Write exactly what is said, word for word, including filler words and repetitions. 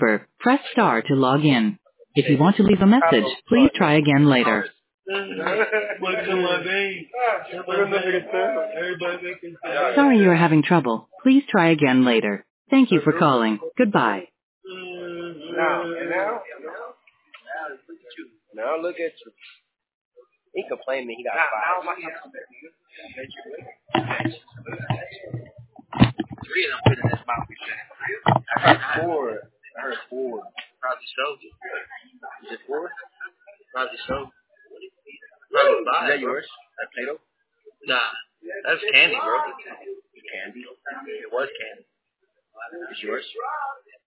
number, press star to log in. If you want to leave a message, please try again later. Sorry you are having trouble. Please try again later. Thank you for calling. Goodbye. Now, now, now look at you. He complained me he got five. Three of them put in his mouth. I heard four. I heard four. Probably so. Is it four? Probably so. Probably five. Is that yours? That Play-Doh? Nah. That's candy, bro. Candy? It was candy. It's yours?